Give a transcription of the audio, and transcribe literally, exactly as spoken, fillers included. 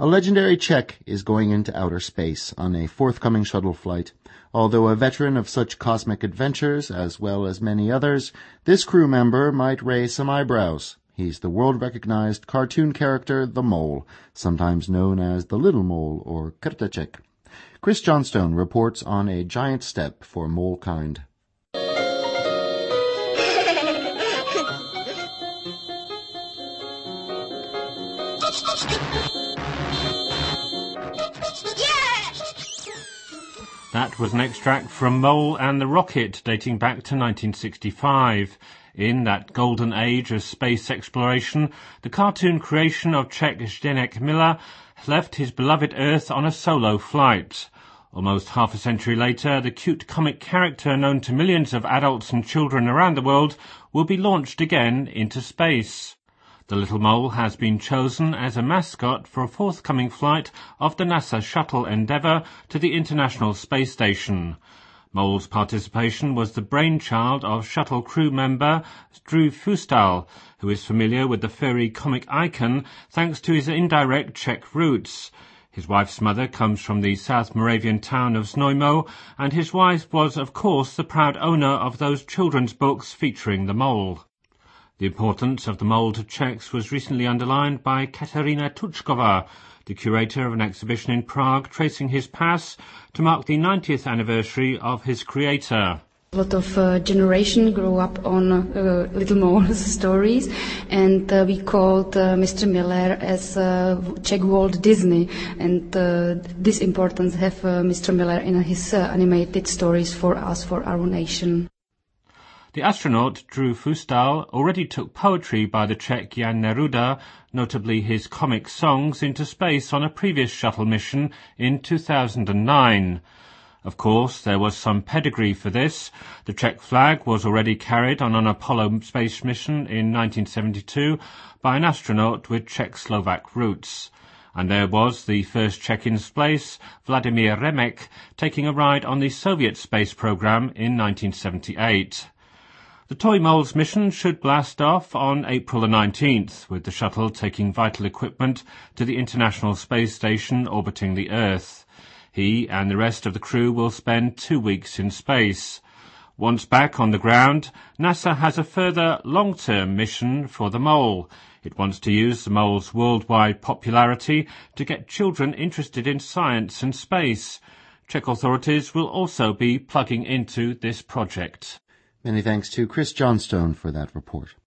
A legendary Czech is going into outer space on a forthcoming shuttle flight. Although a veteran of such cosmic adventures, as well as many others, this crew member might raise some eyebrows. He's the world-recognized cartoon character The Mole, sometimes known as the Little Mole or Krteček. Chris Johnstone reports on a giant step for mole kind. That was an extract from Mole and the Rocket, dating back to nineteen sixty-five. In that golden age of space exploration, the cartoon creation of Czech Zdeněk Miller left his beloved Earth on a solo flight. Almost half a century later, the cute comic character known to millions of adults and children around the world will be launched again into space. The Little Mole has been chosen as a mascot for a forthcoming flight of the NASA shuttle Endeavour to the International Space Station. Mole's participation was the brainchild of shuttle crew member Drew Fustal, who is familiar with the furry comic icon thanks to his indirect Czech roots. His wife's mother comes from the South Moravian town of Znojmo, and his wife was, of course, the proud owner of those children's books featuring the mole. The importance of the mole to Czechs was recently underlined by Kateřina Tučková, the curator of an exhibition in Prague tracing his past to mark the ninetieth anniversary of his creator. A lot of uh, generation grew up on uh, Little Mole's stories, and uh, we called uh, Mister Miller as uh, Czech Walt Disney, and uh, this importance have uh, Mister Miller in his uh, animated stories for us, for our nation. The astronaut Drew Fustal already took poetry by the Czech Jan Neruda, notably his comic songs, into space on a previous shuttle mission in two thousand nine. Of course, there was some pedigree for this. The Czech flag was already carried on an Apollo space mission in nineteen seventy-two by an astronaut with Czech-Slovak roots. And there was the first Czech in space, Vladimir Remek, taking a ride on the Soviet space program in nineteen seventy-eight. The Toy Mole's mission should blast off on April the nineteenth, with the shuttle taking vital equipment to the International Space Station orbiting the Earth. He and the rest of the crew will spend two weeks in space. Once back on the ground, NASA has a further long-term mission for the Mole. It wants to use the Mole's worldwide popularity to get children interested in science and space. Czech authorities will also be plugging into this project. Many thanks to Chris Johnstone for that report.